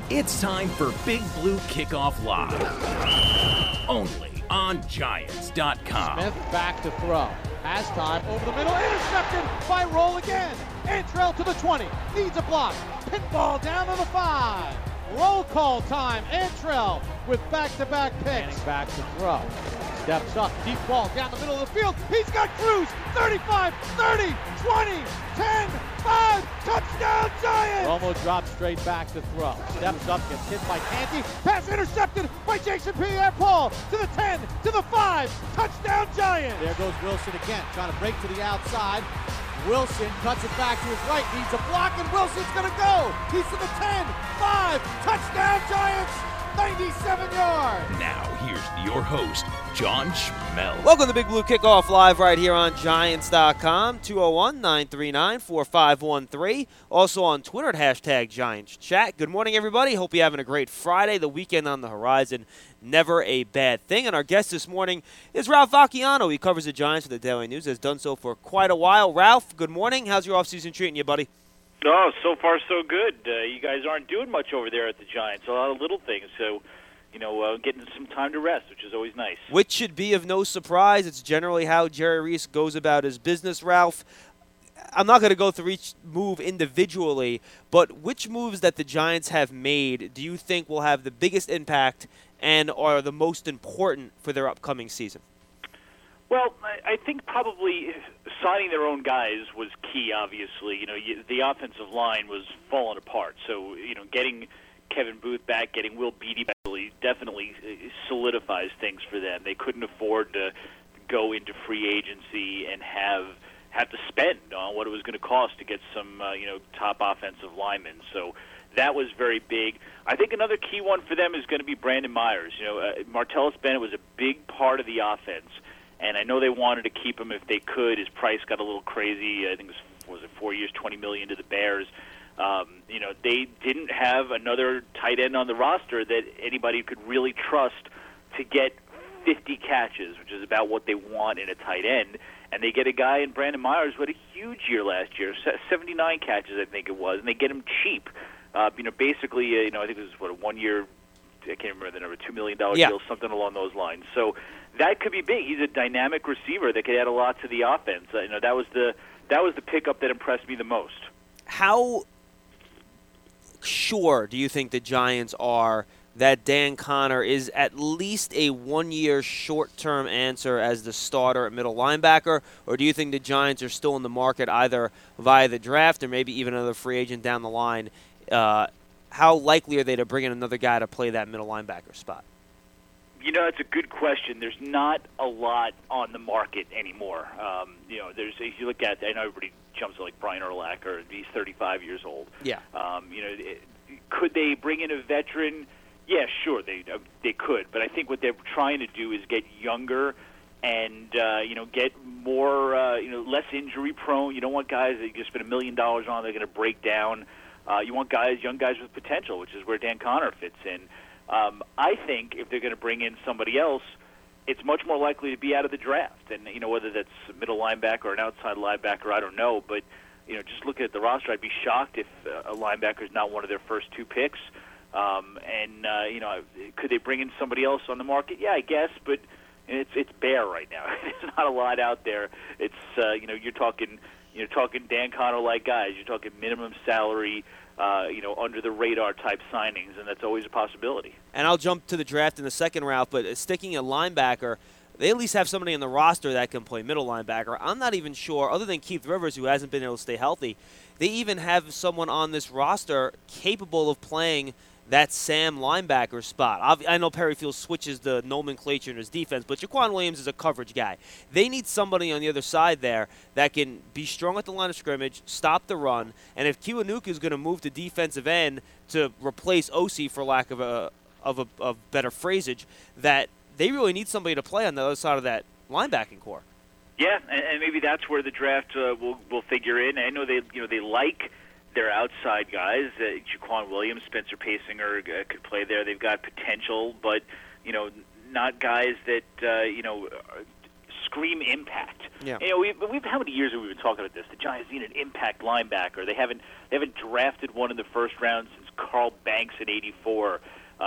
It's time for Big Blue Kickoff Live. Only on Giants.com. Smith back to throw. Has time over the middle. Intercepted by Roll again. Antrell to the 20. Needs a block. Pinball down to the 5. Roll call time. Antrell with back-to-back picks. Back to throw. Steps up. Deep ball down the middle of the field. He's got Cruz. 35, 30, 20, 10, 5. Touchdown Giants! Romo drops straight back to throw. Steps up. Gets hit by Canty. Pass intercepted by Jason Pierre-Paul. To the 10, to the 5. Touchdown Giants! There goes Wilson again. Trying to break to the outside. Wilson cuts it back to his right, needs a block, and Wilson's gonna go! He's to the 10, 5, touchdown Giants, 97 yards! Now, here's your host, John Schmel. Welcome to Big Blue Kickoff Live right here on Giants.com, 201-939-4513. Also on Twitter at #GiantsChat. Good morning, everybody. Hope you're having a great Friday. The weekend on the horizon. Never a bad thing. And our guest this morning is Ralph Vacchiano. He covers the Giants for the Daily News, has done so for quite a while. Ralph, good morning. How's your offseason treating you, buddy? Oh, so far so good. You guys aren't doing much over there at the Giants. A lot of little things. So, getting some time to rest, which is always nice. Which should be of no surprise. It's generally how Jerry Reese goes about his business, Ralph. I'm not going to go through each move individually, but which moves that the Giants have made do you think will have the biggest impact and are the most important for their upcoming season? Well, I think probably signing their own guys was key, obviously. The offensive line was falling apart. So, getting Kevin Booth back, getting Will Beatty back definitely solidifies things for them. They couldn't afford to go into free agency and have to spend on what it was going to cost to get some, top offensive linemen. So that was very big. I think another key one for them is going to be Brandon Myers. Martellus Bennett was a big part of the offense, and I know they wanted to keep him if they could. His price got a little crazy. I think it was 4 years, $20 million to the Bears. They didn't have another tight end on the roster that anybody could really trust to get 50 catches, which is about what they want in a tight end. And they get a guy in Brandon Myers who had a huge year last year, 79 catches, I think it was, and they get him cheap. Basically, I think it was, a 1 year, I can't remember the number, $2 million deal, something along those lines. So that could be big. He's a dynamic receiver that could add a lot to the offense. That was the pickup that impressed me the most. How sure do you think the Giants are that Dan Connor is at least a 1 year short-term answer as the starter at middle linebacker, or do you think the Giants are still in the market either via the draft or maybe even another free agent down the line? How likely are they to bring in another guy to play that middle linebacker spot? It's a good question. There's not a lot on the market anymore. If you look at, I know everybody jumps to like Brian Urlacher, he's 35 years old. Yeah. Could they bring in a veteran? Yeah, sure, they could. But I think what they're trying to do is get younger and get more less injury prone. You don't want guys that you spend $1 million on, they're going to break down. You want young guys with potential, which is where Dan Connor fits in. I think if they're going to bring in somebody else, it's much more likely to be out of the draft. And, whether that's a middle linebacker or an outside linebacker, I don't know. But, just looking at the roster, I'd be shocked if a linebacker is not one of their first two picks. Could they bring in somebody else on the market? Yeah, I guess, but it's bare right now. There's not a lot out there. It's, you're talking Dan Connor-like guys. You're talking minimum salary, under the radar type signings, and that's always a possibility. And I'll jump to the draft in a second, Ralph, but sticking a linebacker, they at least have somebody in the roster that can play middle linebacker. I'm not even sure, other than Keith Rivers, who hasn't been able to stay healthy, they even have someone on this roster capable of playing that Sam linebacker spot. I know Perry Field switches the nomenclature in his defense, but Jaquan Williams is a coverage guy. They need somebody on the other side there that can be strong at the line of scrimmage, stop the run, and if Kiwanuka is going to move to defensive end to replace Osi, for lack of a better phrasage, that they really need somebody to play on the other side of that linebacking core. Yeah, and maybe that's where the draft will figure in. I know they like their outside guys. Jaquan Williams, Spencer Pasinger could play there. They've got potential, but not guys that scream impact. Yeah. We've how many years have we been talking about this? The Giants need an impact linebacker. They haven't drafted one in the first round since Carl Banks in '84.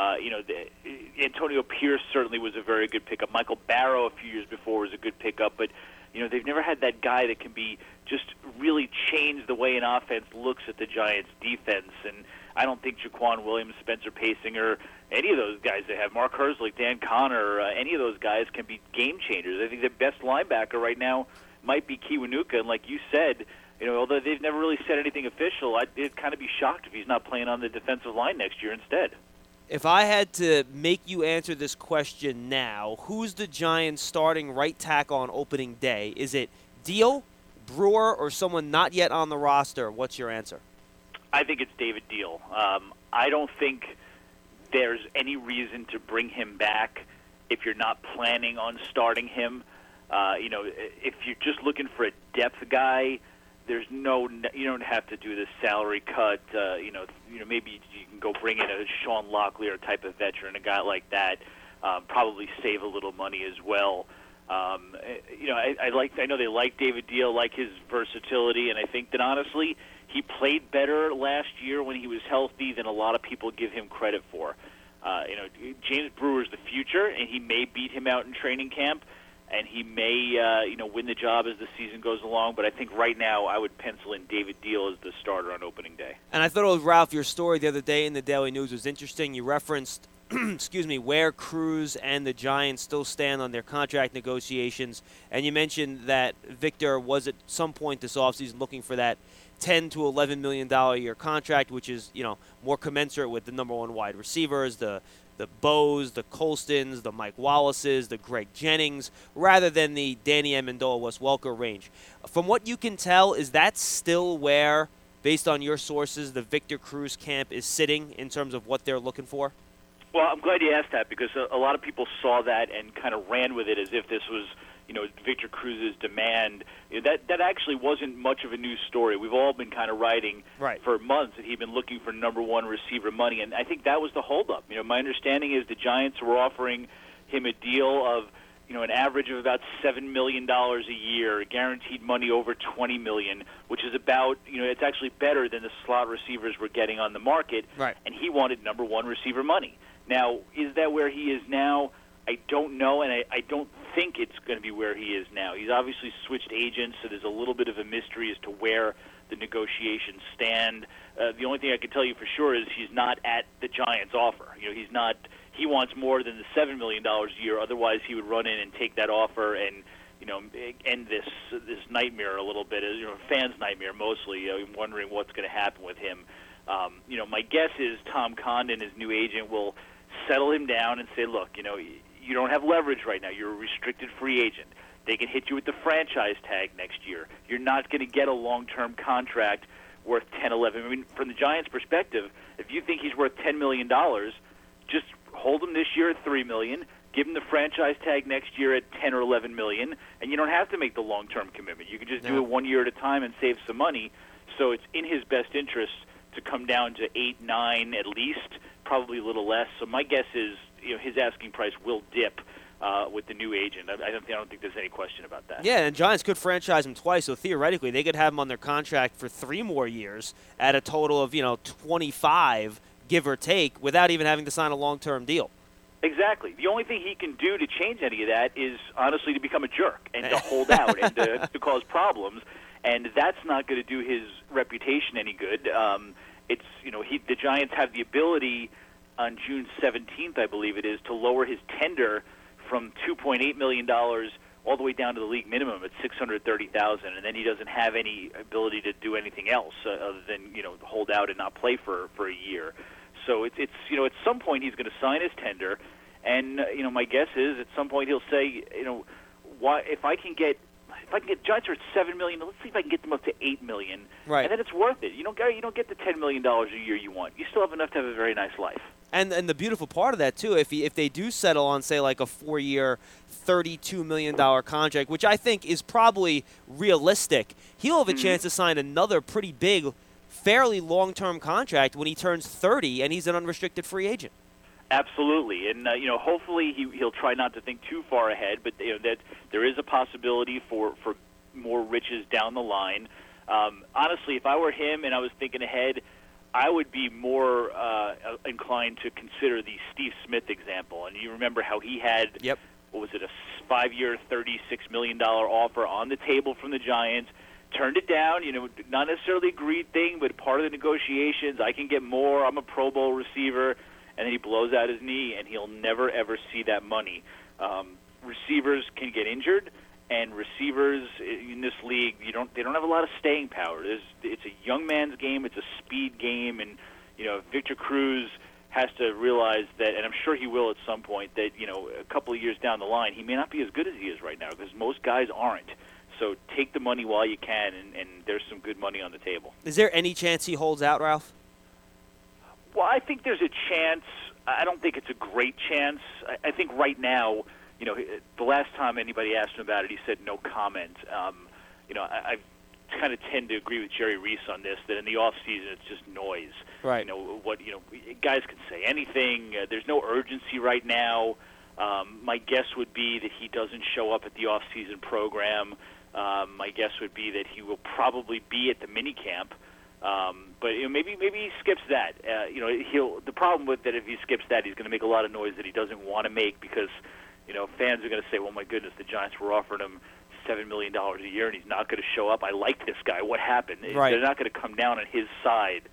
Antonio Pierce certainly was a very good pickup. Michael Barrow a few years before was a good pickup, but they've never had that guy that can be just really change the way an offense looks at the Giants' defense. And I don't think Jaquan Williams, Spencer Pasinger, any of those guys they have, Mark Herzlich, Dan Connor, any of those guys can be game changers. I think the best linebacker right now might be Kiwanuka, and like you said, although they've never really said anything official, I'd kind of be shocked if he's not playing on the defensive line next year instead. If I had to make you answer this question now, who's the Giants' starting right tackle on opening day? Is it Deal, Brewer, or someone not yet on the roster? What's your answer? I think it's David Deal. I don't think there's any reason to bring him back if you're not planning on starting him. If you're just looking for a depth guy, you don't have to do this salary cut. Maybe you can go bring in a Sean Locklear type of veteran, a guy like that. Probably save a little money as well. I know they like David Deal, like his versatility, and I think that honestly he played better last year when he was healthy than a lot of people give him credit for. James Brewer's the future, and he may beat him out in training camp, and he may win the job as the season goes along. But I think right now I would pencil in David Deal as the starter on opening day. And I thought, Ralph, your story the other day in the Daily News was interesting. You referenced where Cruz and the Giants still stand on their contract negotiations. And you mentioned that Victor was at some point this offseason looking for that $10 to $11 million a year contract, which is, more commensurate with the number one wide receivers, the Bows, the Colstons, the Mike Wallaces, the Greg Jennings, rather than the Danny Amendola, Wes Welker range. From what you can tell, is that still where, based on your sources, the Victor Cruz camp is sitting in terms of what they're looking for? Well, I'm glad you asked that because a lot of people saw that and kind of ran with it as if this was, Victor Cruz's demand. That actually wasn't much of a news story. We've all been kind of writing for months that he'd been looking for number one receiver money, and I think that was the holdup. My understanding is the Giants were offering him a deal of, an average of about $7 million a year, guaranteed money over $20 million, which is about, it's actually better than the slot receivers were getting on the market, and he wanted number one receiver money. Now, is that where he is now? I don't know, and I don't think it's going to be where he is now. He's obviously switched agents, so there's a little bit of a mystery as to where the negotiations stand. The only thing I can tell you for sure is he's not at the Giants' offer. He's not. He wants more than the $7 million a year. Otherwise, he would run in and take that offer and end this nightmare a little bit. A fan's nightmare mostly. Wondering what's going to happen with him. My guess is Tom Condon, his new agent, will settle him down and say, look, you don't have leverage right now. You're a restricted free agent. They can hit you with the franchise tag next year. You're not going to get a long-term contract worth $10, $11. I mean, from the Giants' perspective, if you think he's worth $10 million, just hold him this year at $3 million, give him the franchise tag next year at $10 or $11 million, and you don't have to make the long-term commitment. You can just do it 1 year at a time and save some money. So it's in his best interest to come down to 8, 9 at least, probably a little less. So my guess is his asking price will dip with the new agent. I don't think there's any question about that. Yeah, and Giants could franchise him twice, so theoretically they could have him on their contract for 3 more years at a total of 25, give or take, without even having to sign a long-term deal. Exactly. The only thing he can do to change any of that is honestly to become a jerk and to hold out and to cause problems, and that's not going to do his reputation any good. The Giants have the ability on June 17th, I believe it is, to lower his tender from $2.8 million all the way down to the league minimum at $630,000, and then he doesn't have any ability to do anything else other than hold out and not play for a year. So it's at some point he's going to sign his tender, and my guess is at some point he'll say why if I can get Giants are at $7 million. Let's see if I can get them up to $8 million, and then it's worth it. You don't get the $10 million a year you want. You still have enough to have a very nice life. And the beautiful part of that too, if they do settle on say like a 4-year, $32 million contract, which I think is probably realistic, he'll have a chance to sign another pretty big, fairly long-term contract when he turns 30 and he's an unrestricted free agent. Absolutely, and hopefully he'll try not to think too far ahead, but that there is a possibility for more riches down the line. Honestly, if I were him and I was thinking ahead, I would be more inclined to consider the Steve Smith example. And you remember how he had, what was it, a 5-year, $36 million offer on the table from the Giants, turned it down, not necessarily agreed thing, but part of the negotiations. I can get more. I'm a Pro Bowl receiver. And then he blows out his knee, and he'll never, ever see that money. Receivers can get injured, and receivers in this league, they don't have a lot of staying power. It's a young man's game. It's a speed game. And, Victor Cruz has to realize that, and I'm sure he will at some point, that, a couple of years down the line, he may not be as good as he is right now because most guys aren't. So take the money while you can, and there's some good money on the table. Is there any chance he holds out, Ralph? Well, I think there's a chance. I don't think it's a great chance. I think right now, the last time anybody asked him about it, he said no comment. I kind of tend to agree with Jerry Reese on this, that in the off season it's just noise. Right. Guys can say anything. There's no urgency right now. My guess would be that he doesn't show up at the off season program. My guess would be that he will probably be at the minicamp. But maybe he skips that. The problem with that, if he skips that, he's going to make a lot of noise that he doesn't want to make because fans are going to say, "Well, my goodness, the Giants were offering him $7 million a year, and he's not going to show up. I like this guy. What happened?" Right. They're not going to come down on his side.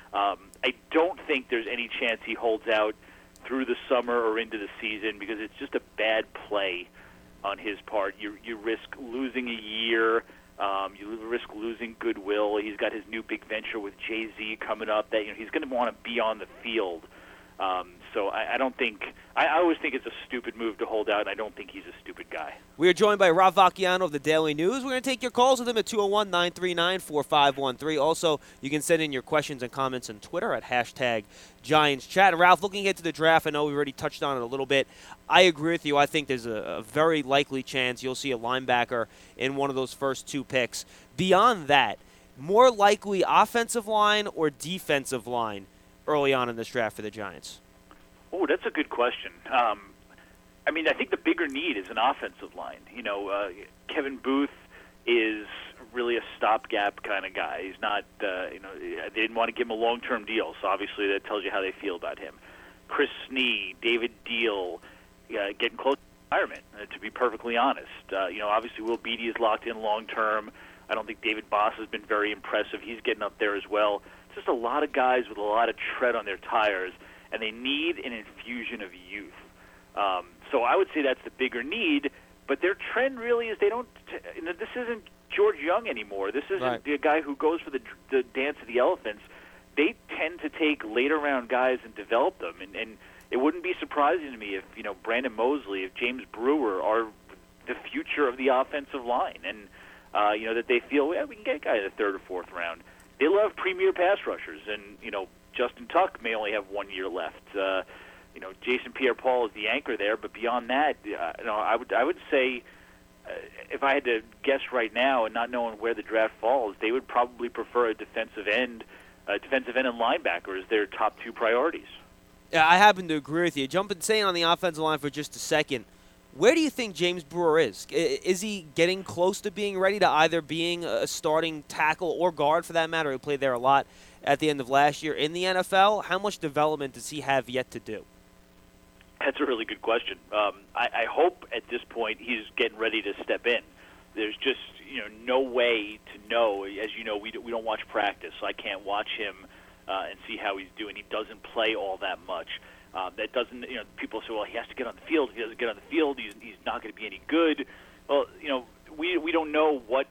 I don't think there's any chance he holds out through the summer or into the season because it's just a bad play on his part. You risk losing a year. You risk losing goodwill. He's got his new big venture with Jay-Z coming up that he's going to want to be on the field. So I don't think – I always think it's a stupid move to hold out, and I don't think he's a stupid guy. We are joined by Ralph Vacchiano of the Daily News. We're going to take your calls with him at 201-939-4513. Also, you can send in your questions and comments on Twitter at #GiantsChat. And Ralph, looking ahead to the draft, I know we already touched on it a little bit. I agree with you. I think there's a very likely chance you'll see a linebacker in one of those first two picks. Beyond that, more likely offensive line or defensive line early on in this draft for the Giants? Oh, that's a good question. I think the bigger need is an offensive line. Kevin Booth is really a stopgap kind of guy. He's not, they didn't want to give him a long-term deal, so obviously that tells you how they feel about him. Chris Snee, David Deal, getting close to retirement, to be perfectly honest. Obviously Will Beatty is locked in long-term. I don't think David Boss has been very impressive. He's getting up there as well. It's just a lot of guys with a lot of tread on their tires, and they need an infusion of youth. So I would say that's the bigger need, but their trend really is they don't this isn't George Young anymore. This isn't the guy who goes for the dance of the elephants. They tend to take later-round guys and develop them, and it wouldn't be surprising to me if, Brandon Mosley, if James Brewer are the future of the offensive line, and, that they feel, we can get a guy in the third or fourth round. They love premier pass rushers, and, Justin Tuck may only have 1 year left. Jason Pierre-Paul is the anchor there, but beyond that, I would say if I had to guess right now and not knowing where the draft falls, they would probably prefer a defensive end and linebacker as their top two priorities. Yeah, I happen to agree with you. Staying on the offensive line for just a second, where do you think James Brewer is? Is he getting close to being ready to either being a starting tackle or guard, for that matter? He played there a lot at the end of last year in the NFL. How much development does he have yet to do? That's a really good question. I hope at this point he's getting ready to step in. There's just no way to know. As you know, we don't watch practice, so I can't watch him and see how he's doing. He doesn't play all that much. That doesn't, people say, well, he has to get on the field. If he doesn't get on the field, he's not going to be any good. Well, we don't know what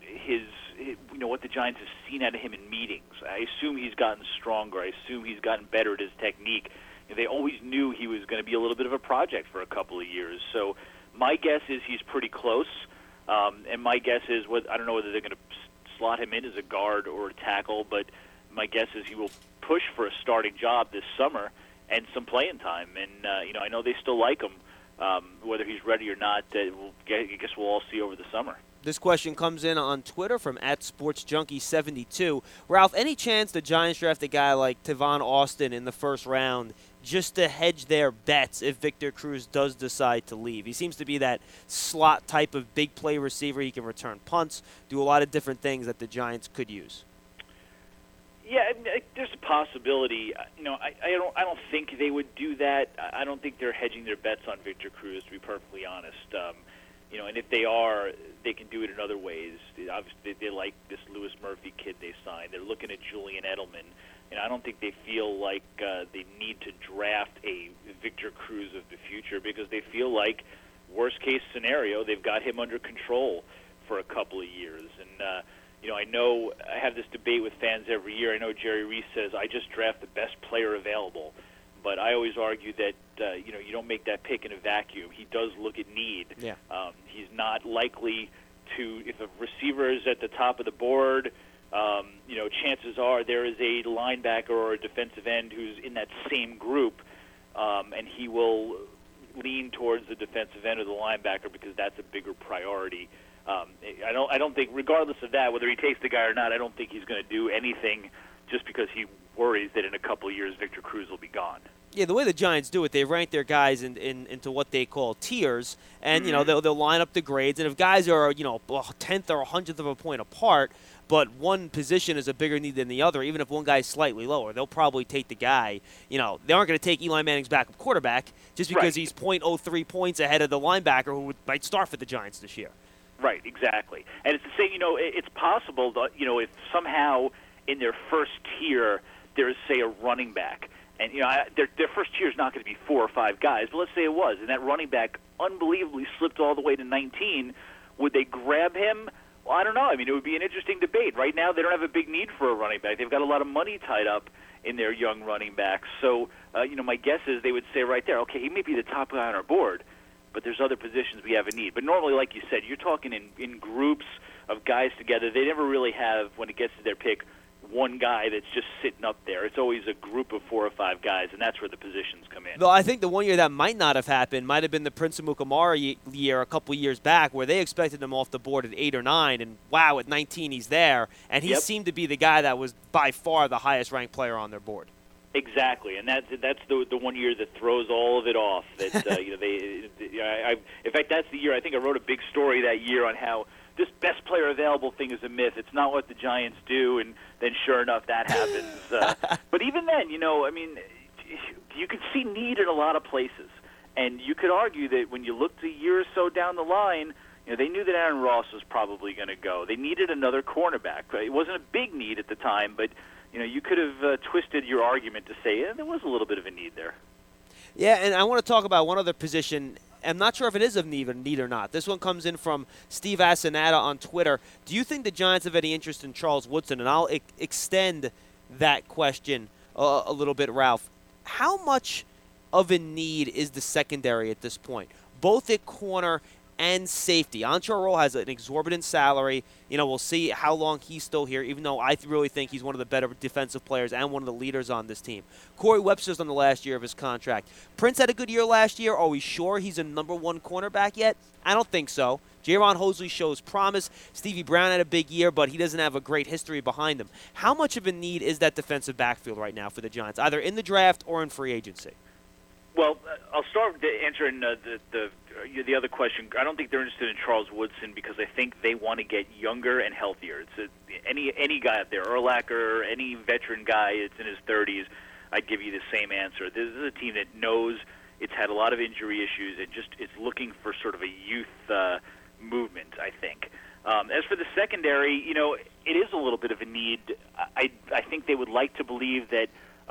what the Giants have seen out of him in meetings. I assume he's gotten stronger. I assume he's gotten better at his technique. They always knew he was going to be a little bit of a project for a couple of years. So my guess is he's pretty close. And my guess is, I don't know whether they're going to slot him in as a guard or a tackle, but my guess is he will push for a starting job this summer and some playing time. And, I know they still like him. Whether he's ready or not, I guess we'll all see over the summer. This question comes in on Twitter from @SportsJunkie72. Ralph, any chance the Giants draft a guy like Tavon Austin in the first round just to hedge their bets if Victor Cruz does decide to leave? He seems to be that slot type of big play receiver. He can return punts, do a lot of different things that the Giants could use. Yeah, there's a possibility. I don't think they would do that. I don't think they're hedging their bets on Victor Cruz, to be perfectly honest. And if they are, they can do it in other ways. Obviously, they like this Lewis Murphy kid they signed. They're looking at Julian Edelman. And I don't think they feel like they need to draft a Victor Cruz of the future because they feel like, worst-case scenario, they've got him under control for a couple of years. And, I know I have this debate with fans every year. I know Jerry Reese says, I just draft the best player available. But I always argue that, you don't make that pick in a vacuum. He does look at need. Yeah. He's not likely to, if a receiver is at the top of the board, chances are there is a linebacker or a defensive end who's in that same group, and he will lean towards the defensive end or the linebacker because that's a bigger priority. I don't think, regardless of that, whether he takes the guy or not, I don't think he's going to do anything just because he worries that in a couple of years Victor Cruz will be gone. Yeah, the way the Giants do it, they rank their guys into what they call tiers, and they'll line up the grades. And if guys are a tenth or a hundredth of a point apart, but one position is a bigger need than the other, even if one guy's slightly lower, they'll probably take the guy. They aren't going to take Eli Manning's backup quarterback just because he's 0.03 points ahead of the linebacker who might start for the Giants this year. Right, exactly. And it's the same. It's possible that if somehow in their first tier there's, say, a running back. And, their first tier is not going to be 4 or 5 guys, but let's say it was, and that running back unbelievably slipped all the way to 19. Would they grab him? Well, I don't know. I mean, it would be an interesting debate. Right now, they don't have a big need for a running back. They've got a lot of money tied up in their young running backs. So, my guess is they would say right there, okay, he may be the top guy on our board, but there's other positions we have a need. But normally, like you said, you're talking in groups of guys together. They never really have, when it gets to their pick, one guy that's just sitting up there. It's always a group of 4 or 5 guys, and that's where the positions come in. Though I think the one year that might not have happened might have been the Prince Amukamara year a couple years back where they expected him off the board at 8 or 9, and wow, at 19 he's there. And he seemed to be the guy that was by far the highest-ranked player on their board. Exactly, and that's the one year that throws all of it off. That in fact, that's the year I think I wrote a big story that year on how this best player available thing is a myth. It's not what the Giants do, and then sure enough, that happens. But even then, you could see need in a lot of places, and you could argue that when you looked a year or so down the line, they knew that Aaron Ross was probably going to go. They needed another cornerback. It wasn't a big need at the time, but you could have twisted your argument to say there was a little bit of a need there. Yeah, and I want to talk about one other position. I'm not sure if it is of need or not. This one comes in from Steve Asenada on Twitter. Do you think the Giants have any interest in Charles Woodson? And I'll extend that question a little bit, Ralph. How much of a need is the secondary at this point, both at corner and safety? Antrel Rolle has an exorbitant salary. We'll see how long he's still here, even though I really think he's one of the better defensive players and one of the leaders on this team. Corey Webster's on the last year of his contract. Prince had a good year last year. Are we sure he's a number 1 cornerback yet? I don't think so. Jaron Hosley shows promise. Stevie Brown had a big year, but he doesn't have a great history behind him. How much of a need is that defensive backfield right now for the Giants, either in the draft or in free agency? Well, I'll start answering the other question. I don't think they're interested in Charles Woodson because I think they want to get younger and healthier. It's any guy out there, Urlacher, any veteran guy that's in his 30s, I'd give you the same answer. This is a team that knows it's had a lot of injury issues and just it's looking for sort of a youth movement, I think. As for the secondary, it is a little bit of a need. I think they would like to believe that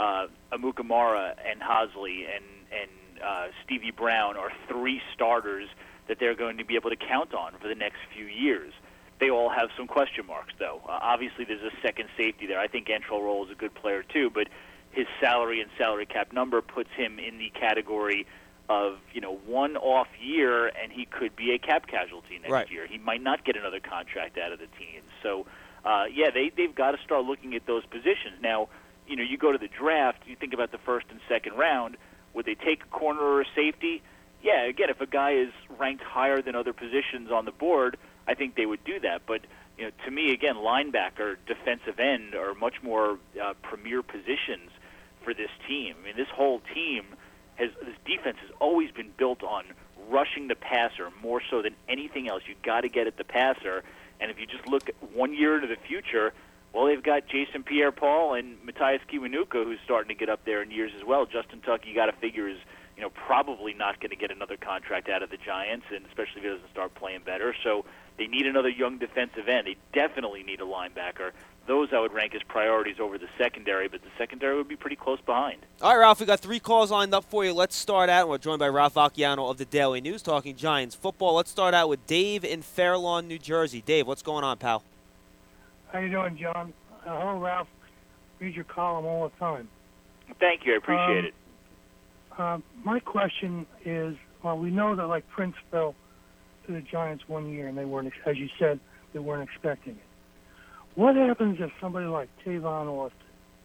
Amukamara and Hosley and Stevie Brown are 3 starters that they're going to be able to count on for the next few years. They all have some question marks, though. Obviously, there's a second safety there. I think Antrel Rolle is a good player, too, but his salary and salary cap number puts him in the category of, one off year, and he could be a cap casualty next year. He might not get another contract out of the team. So, they've got to start looking at those positions. Now, you go to the draft, you think about the first and second round, would they take a corner or a safety? Yeah, again, if a guy is ranked higher than other positions on the board, I think they would do that. But, to me, again, linebacker, defensive end are much more premier positions for this team. I mean, this whole team, this defense has always been built on rushing the passer more so than anything else. You've got to get at the passer. And if you just look 1 year into the future, Well, they've got Jason Pierre-Paul and Matthias Kiwanuka, who's starting to get up there in years as well. Justin Tuck, you got to figure, is probably not going to get another contract out of the Giants, and especially if he doesn't start playing better. So they need another young defensive end. They definitely need a linebacker. Those I would rank as priorities over the secondary, but the secondary would be pretty close behind. All right, Ralph, we got 3 calls lined up for you. Let's start out. We're joined by Ralph Vacchiano of the Daily News talking Giants football. Let's start out with Dave in Fair Lawn, New Jersey. Dave, what's going on, pal? How you doing, John? Hello, Ralph. Read your column all the time. Thank you. I appreciate it. My question is, well, we know that, like, Prince fell to the Giants one year, and they weren't, as you said, they weren't expecting it. What happens if somebody like Tavon Austin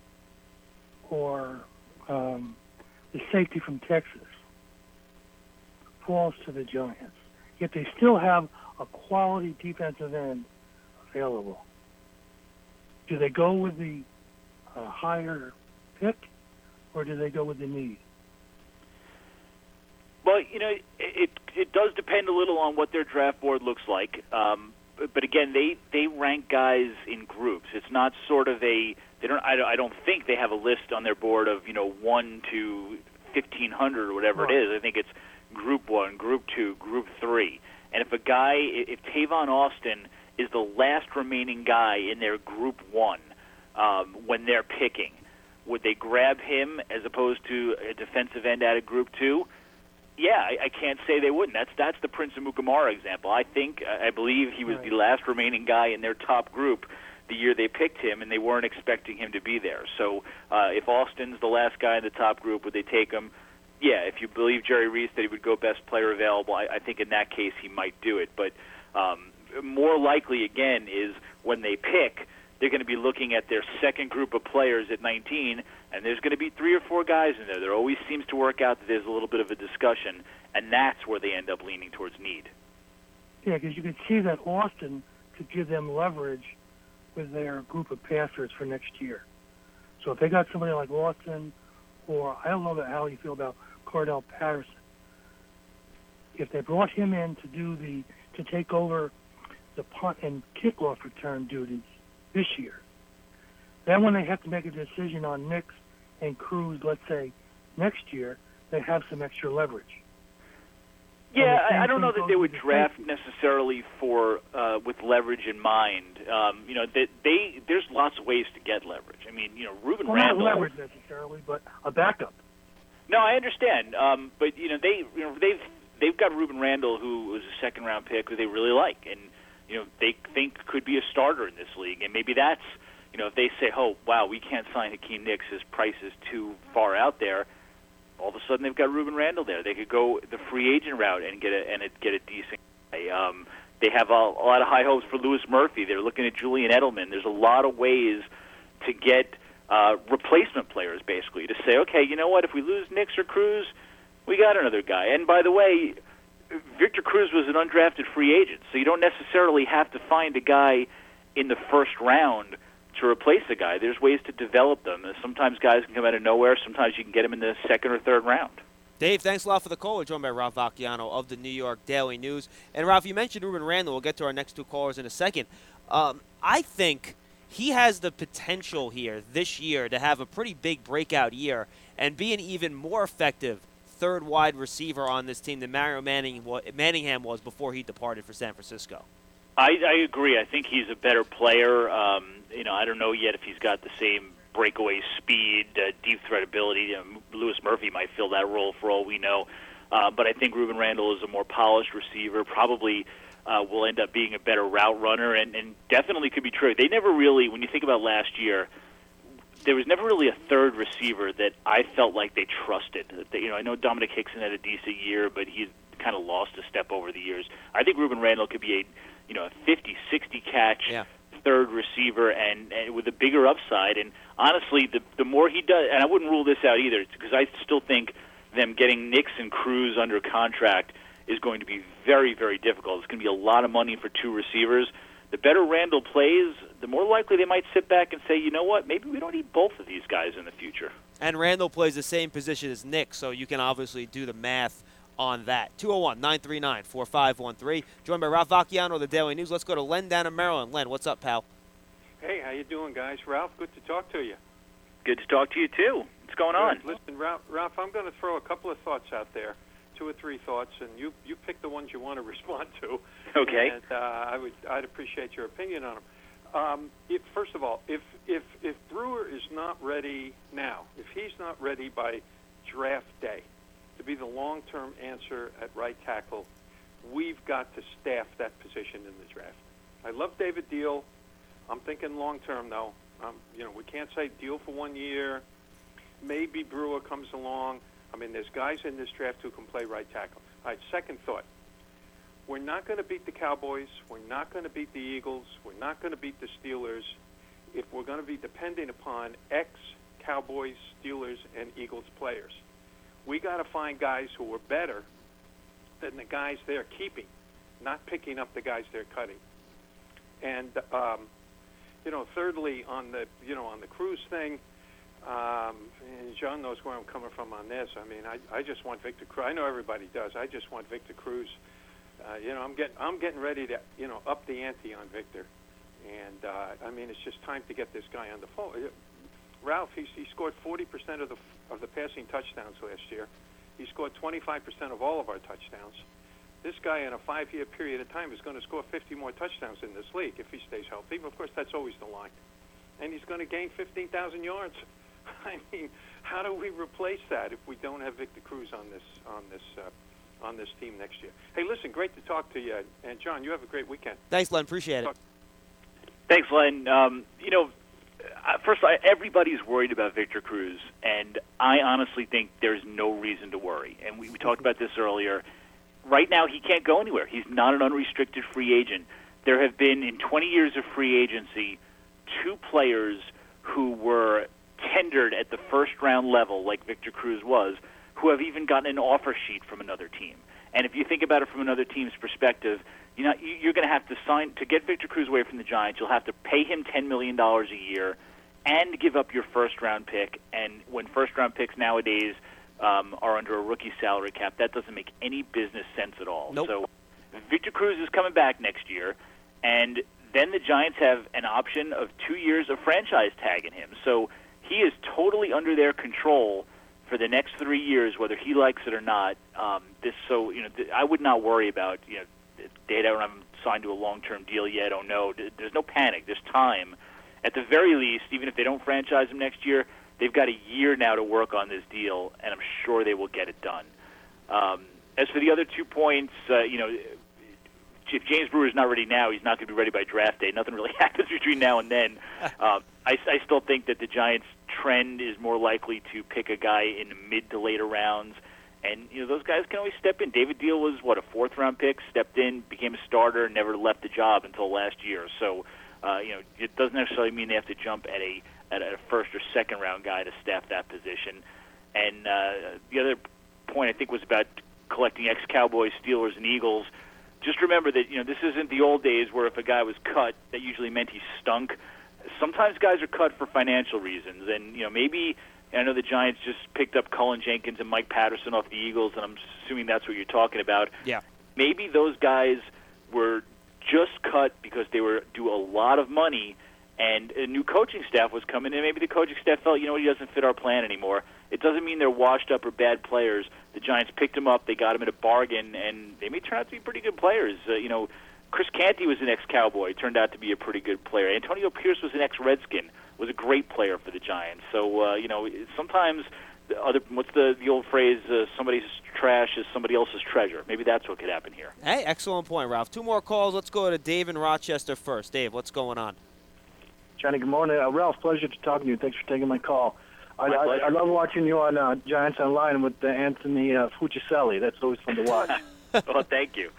or the safety from Texas falls to the Giants, yet they still have a quality defensive end available? Do they go with the higher pick, or do they go with the need? Well, it does depend a little on what their draft board looks like. But again, they rank guys in groups. It's not sort of I don't think they have a list on their board of 1 to 1,500 or whatever it is. I think it's Group 1, Group 2, Group 3. And if Tavon Austin is the last remaining guy in their Group 1 when they're picking, would they grab him as opposed to a defensive end out of Group 2? Yeah, I can't say they wouldn't. That's the Prince Amukamara example. I believe he was the last remaining guy in their top group the year they picked him, and they weren't expecting him to be there. So if Austin's the last guy in the top group, would they take him? Yeah, if you believe Jerry Reese that he would go best player available, I think in that case he might do it. But more likely, again, is when they pick, they're going to be looking at their second group of players at 19, and there's going to be 3 or 4 guys in there. There always seems to work out that there's a little bit of a discussion, and that's where they end up leaning towards need. Yeah, because you could see that Austin could give them leverage with their group of passers for next year. So if they got somebody like Austin, or I don't know how you feel about Cordell Patterson, if they brought him in to take over the punt and kickoff return duties this year, then when they have to make a decision on Nix and Cruz, let's say, next year, they have some extra leverage. Yeah, I don't know that they would draft necessarily for with leverage in mind. There's lots of ways to get leverage. I mean, Ruben Randle. Not leverage necessarily, but a backup. No, I understand. But they've got Ruben Randle, who was a second-round pick, who they really like, and they think could be a starter in this league, and maybe that's if they say, oh wow, we can't sign Hakeem Nicks, his price is too far out there. All of a sudden, they've got Ruben Randle there. They could go the free agent route and get a decent guy. They have a lot of high hopes for Louis Murphy. They're looking at Julian Edelman. There's a lot of ways to get replacement players, basically, to say, okay, you know what? If we lose Nix or Cruz, we got another guy. And by the way, Victor Cruz was an undrafted free agent, so you don't necessarily have to find a guy in the first round to replace a guy. There's ways to develop them. Sometimes guys can come out of nowhere. Sometimes you can get them in the second or third round. Dave, thanks a lot for the call. We're joined by Ralph Vacchiano of the New York Daily News. And, Ralph, you mentioned Ruben Randle. We'll get to our next 2 callers in a second. I think he has the potential here this year to have a pretty big breakout year and be an even more effective third wide receiver on this team than Mario Manningham was before he departed for San Francisco. I agree. I think he's a better player. I don't know yet if he's got the same breakaway speed, deep threat ability. Louis Murphy might fill that role for all we know. But I think Ruben Randle is a more polished receiver, probably will end up being a better route runner, and definitely could be true. They never really, when you think about last year, there was never really a third receiver that I felt like they trusted. I know Dominic Hickson had a decent year, but he's kind of lost a step over the years. I think Ruben Randle could be a 50, 60 catch third receiver and with a bigger upside. And honestly, the more he does, and I wouldn't rule this out either, because I still think them getting Nix and Cruz under contract is going to be very, very difficult. It's going to be a lot of money for 2 receivers. The better Randle plays, the more likely they might sit back and say, you know what, maybe we don't need both of these guys in the future. And Randle plays the same position as Nix, so you can obviously do the math on that. 201-939-4513. Joined by Ralph Vacchiano of the Daily News. Let's go to Len down in Maryland. Len, what's up, pal? Hey, how you doing, guys? Ralph, good to talk to you. Good to talk to you, too. What's going on? Listen, Ralph, I'm going to throw a couple of thoughts out there, 2 or 3 thoughts, and you pick the ones you want to respond to. Okay. And I'd appreciate your opinion on them. First of all, if Brewer is not ready now, if he's not ready by draft day to be the long-term answer at right tackle, we've got to staff that position in the draft. I love David Deal. I'm thinking long-term, though. We can't say deal for 1 year. Maybe Brewer comes along. I mean, there's guys in this draft who can play right tackle. All right, second thought. We're not going to beat the Cowboys. We're not going to beat the Eagles. We're not going to beat the Steelers if we're going to be depending upon ex-Cowboys, Steelers, and Eagles players. We got to find guys who are better than the guys they're keeping, not picking up the guys they're cutting. And thirdly, on the Cruz thing, and John knows where I'm coming from on this. I mean, I just want Victor Cruz. I know everybody does. I just want Victor Cruz. I'm getting ready to up the ante on Victor, and I mean, it's just time to get this guy on the phone. Ralph, he scored 40% of the passing touchdowns last year. He scored 25% of all of our touchdowns. This guy, in a 5-year period of time, is going to score 50 more touchdowns in this league if he stays healthy. Of course, that's always the line. And he's going to gain 15,000 yards. I mean, how do we replace that if we don't have Victor Cruz on this team next year? Hey, listen, great to talk to you. And, John, you have a great weekend. Thanks, Len. Appreciate it. Thanks, Len. First, everybody's worried about Victor Cruz, and I honestly think there's no reason to worry. And we talked about this earlier. Right now, he can't go anywhere. He's not an unrestricted free agent. There have been, in 20 years of free agency, 2 players who were tendered at the first-round level, like Victor Cruz was, who have even gotten an offer sheet from another team. And if you think about it from another team's perspective, you're going to have to sign to get Victor Cruz away from the Giants. You'll have to pay him $10 million a year and give up your first-round pick. And when first-round picks nowadays are under a rookie salary cap, that doesn't make any business sense at all. Nope. So Victor Cruz is coming back next year, and then the Giants have an option of 2 years of franchise tagging him. So he is totally under their control for the next 3 years, whether he likes it or not. I would not worry about they don't have him signed to a long-term deal yet. Oh no, there's no panic. There's time. At the very least, even if they don't franchise him next year, they've got a year now to work on this deal, and I'm sure they will get it done. As for the other 2 points, if James Brewer is not ready now, he's not going to be ready by draft day. Nothing really happens between now and then. I still think that the Giants' trend is more likely to pick a guy in the mid to later rounds, and those guys can always step in. David Deal was a 4th-round pick, stepped in, became a starter, never left the job until last year. So it doesn't necessarily mean they have to jump at a first or second round guy to staff that position. And the other point I think was about collecting ex-Cowboys, Steelers, and Eagles. Just remember that this isn't the old days where if a guy was cut, that usually meant he stunk. Sometimes guys are cut for financial reasons, and maybe I know the Giants just picked up Cullen Jenkins and Mike Patterson off the Eagles, and I'm assuming that's what you're talking about. Yeah. Maybe those guys were just cut because they were due a lot of money, and a new coaching staff was coming in. Maybe the coaching staff felt, he doesn't fit our plan anymore. It doesn't mean they're washed up or bad players. The Giants picked him up, they got him at a bargain, and they may turn out to be pretty good players. Chris Canty was an ex-Cowboy, turned out to be a pretty good player. Antonio Pierce was an ex-Redskin, was a great player for the Giants. So, sometimes what's the old phrase, somebody's trash is somebody else's treasure. Maybe that's what could happen here. Hey, excellent point, Ralph. 2 more calls. Let's go to Dave in Rochester first. Dave, what's going on? Johnny, good morning. Ralph, pleasure to talk to you. Thanks for taking my call. My pleasure. I love watching you on Giants Online with Anthony Fucicelli. That's always fun to watch. Well, thank you.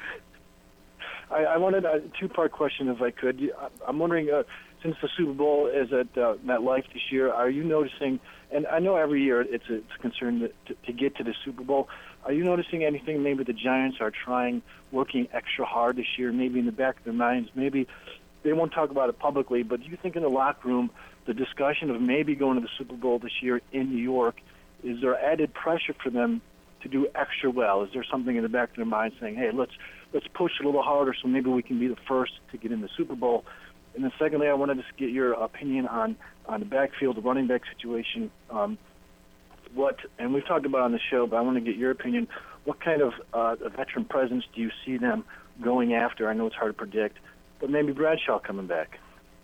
I wanted a 2-part question, if I could. I'm wondering, since the Super Bowl is at MetLife this year, are you noticing, and I know every year it's a concern to get to the Super Bowl, are you noticing anything maybe the Giants are working extra hard this year, maybe in the back of their minds, maybe they won't talk about it publicly, but do you think in the locker room the discussion of maybe going to the Super Bowl this year in New York, is there added pressure for them to do extra well? Is there something in the back of their mind saying, hey, let's push a little harder so maybe we can be the first to get in the Super Bowl? And then secondly, I wanted to get your opinion on the backfield, the running back situation. And we've talked about it on the show, but I want to get your opinion. What kind of a veteran presence do you see them going after? I know it's hard to predict, but maybe Bradshaw coming back.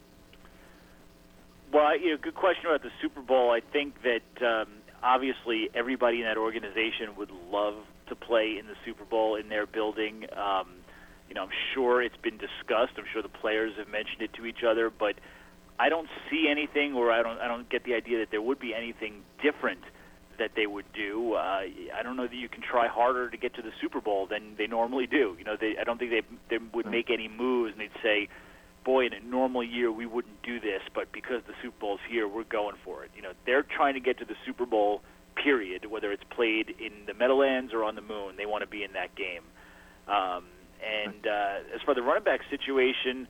Well, good question about the Super Bowl. I think that obviously everybody in that organization would love to play in the Super Bowl in their building. I'm sure it's been discussed. I'm sure the players have mentioned it to each other, but I don't see anything, or I don't get the idea that there would be anything different that they would do. I don't know that you can try harder to get to the Super Bowl than they normally do. I don't think they would make any moves and they'd say, boy, in a normal year we wouldn't do this, but because the Super Bowl's here, we're going for it. They're trying to get to the Super Bowl, period, whether it's played in the Meadowlands or on the Moon. They want to be in that game. As for the running back situation,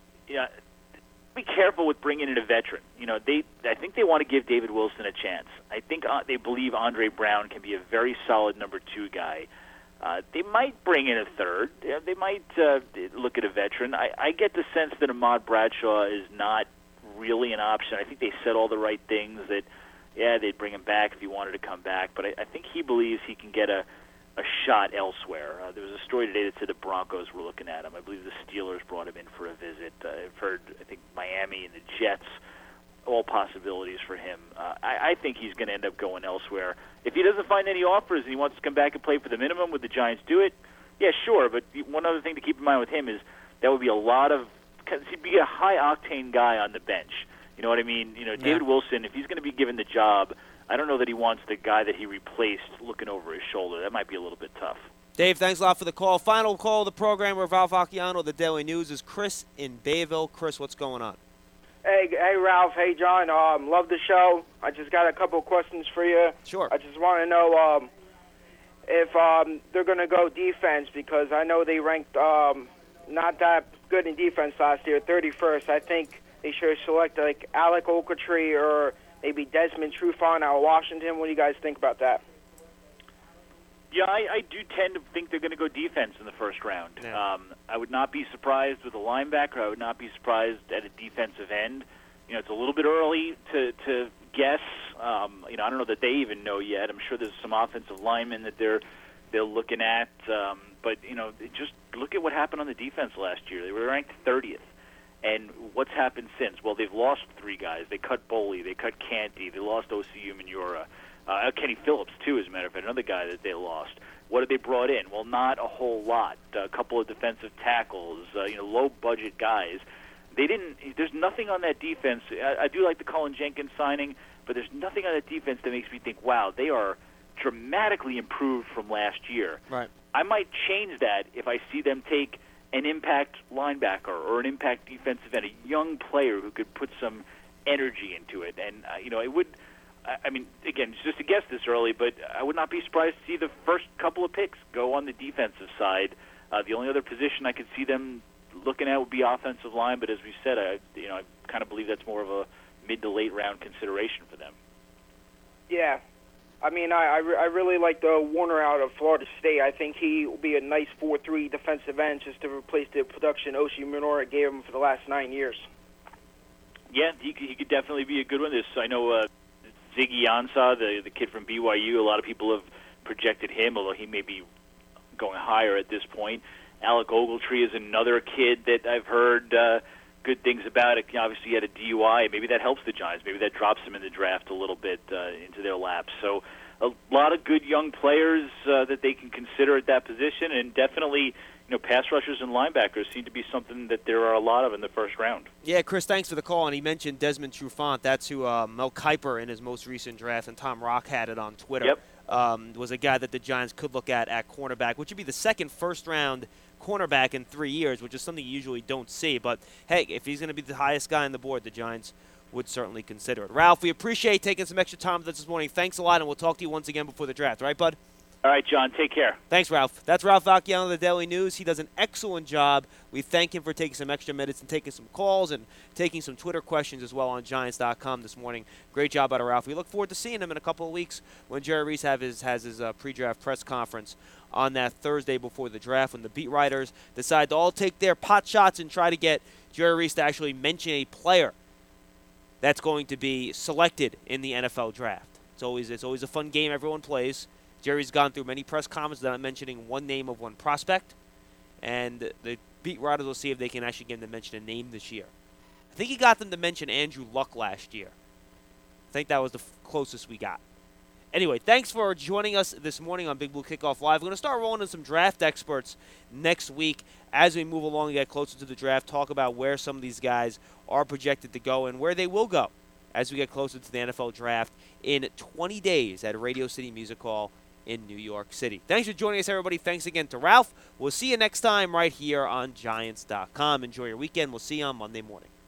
be careful with bringing in a veteran. I think they want to give David Wilson a chance. I think they believe Andre Brown can be a very solid number 2 guy. They might bring in a third. They might look at a veteran. I get the sense that Ahmad Bradshaw is not really an option. I think they said all the right things that, they'd bring him back if he wanted to come back. But I think he believes he can get a shot elsewhere. There was a story today that said the Broncos were looking at him. I believe the Steelers brought him in for a visit. I've heard, I think, Miami and the Jets, all possibilities for him. I think he's going to end up going elsewhere. If he doesn't find any offers and he wants to come back and play for the minimum, would the Giants do it? Yeah, sure. But one other thing to keep in mind with him is that would be because he'd be a high-octane guy on the bench. You know what I mean? David Wilson, if he's going to be given the job, I don't know that he wants the guy that he replaced looking over his shoulder. That might be a little bit tough. Dave, thanks a lot for the call. Final call of the program where Ralph Acciano of the Daily News is Chris in Bayville. Chris, what's going on? Hey, Ralph. Hey, John. Love the show. I just got a couple of questions for you. Sure. I just want to know if they're going to go defense, because I know they ranked not that good in defense last year, 31st. I think they should select like Alec Ogletree or maybe Desmond Trufant out of Washington. What do you guys think about that? Yeah, I do tend to think they're going to go defense in the first round. Yeah. I would not be surprised with a linebacker. I would not be surprised at a defensive end. It's a little bit early to guess. I don't know that they even know yet. I'm sure there's some offensive linemen that they're looking at. But just look at what happened on the defense last year. They were ranked 30th. And what's happened since? Well, they've lost 3 guys. They cut Boley. They cut Canty. They lost OCU Manura. Kenny Phillips, too, as a matter of fact, another guy that they lost. What have they brought in? Well, not a whole lot. A couple of defensive tackles, low-budget guys. There's nothing on that defense. I do like the Cullen Jenkins signing, but there's nothing on that defense that makes me think, wow, they are dramatically improved from last year. Right. I might change that if I see them take an impact linebacker or an impact defensive end, a young player who could put some energy into it. And, it would, again, it's just a guess this early, but I would not be surprised to see the first couple of picks go on the defensive side. The only other position I could see them looking at would be offensive line, but as we said, I kind of believe that's more of a mid to late round consideration for them. Yeah. I really like the Warner out of Florida State. I think he will be a nice 4-3 defensive end just to replace the production OCU Manura gave him for the last 9 years. Yeah, he could definitely be a good one. I know Ziggy Ansah, the kid from BYU, a lot of people have projected him, although he may be going higher at this point. Alec Ogletree is another kid that I've heard good things about. Obviously, he had a DUI. Maybe that helps the Giants. Maybe that drops them in the draft a little bit into their laps. So a lot of good young players that they can consider at that position, and definitely pass rushers and linebackers seem to be something that there are a lot of in the first round. Yeah, Chris, thanks for the call. And he mentioned Desmond Trufant. That's who Mel Kiper in his most recent draft, and Tom Rock had it on Twitter. Yep. Was a guy that the Giants could look at cornerback, which would be the second first-round cornerback in 3 years, which is something you usually don't see. But, hey, if he's going to be the highest guy on the board, the Giants would certainly consider it. Ralph, we appreciate taking some extra time with us this morning. Thanks a lot, and we'll talk to you once again before the draft. All right, bud? All right, John. Take care. Thanks, Ralph. That's Ralph Acciano of the Daily News. He does an excellent job. We thank him for taking some extra minutes and taking some calls and taking some Twitter questions as well on Giants.com this morning. Great job out of Ralph. We look forward to seeing him in a couple of weeks when Jerry Reese has his pre-draft press conference on that Thursday before the draft when the beat writers decide to all take their pot shots and try to get Jerry Reese to actually mention a player that's going to be selected in the NFL draft. It's always a fun game everyone plays. Jerry's gone through many press comments without mentioning one name of one prospect, and the beat writers will see if they can actually get him to mention a name this year. I think he got them to mention Andrew Luck last year. I think that was the closest we got. Anyway, thanks for joining us this morning on Big Blue Kickoff Live. We're going to start rolling in some draft experts next week as we move along and get closer to the draft, talk about where some of these guys are projected to go and where they will go as we get closer to the NFL draft in 20 days at Radio City Music Hall in New York City. Thanks for joining us, everybody. Thanks again to Ralph. We'll see you next time right here on Giants.com. Enjoy your weekend. We'll see you on Monday morning.